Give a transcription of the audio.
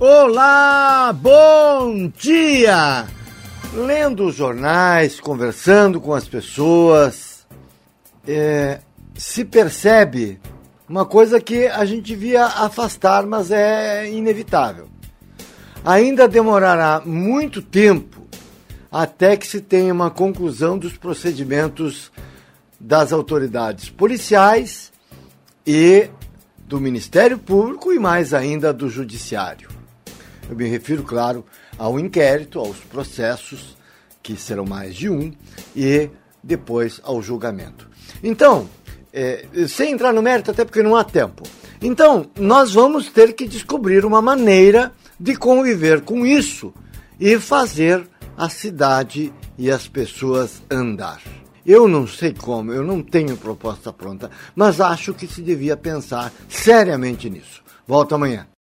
Olá, bom dia! Lendo os jornais, conversando com as pessoas, se percebe uma coisa que a gente devia afastar, mas é inevitável. Ainda demorará muito tempo até que se tenha uma conclusão dos procedimentos das autoridades policiais e do Ministério Público e mais ainda do Judiciário. Eu me refiro, claro, ao inquérito, aos processos, que serão mais de um, e depois ao julgamento. Então, sem entrar no mérito, até porque não há tempo. Então, nós vamos ter que descobrir uma maneira de conviver com isso e fazer a cidade e as pessoas andar. Eu não sei como, eu não tenho proposta pronta, mas acho que se devia pensar seriamente nisso. Volto amanhã.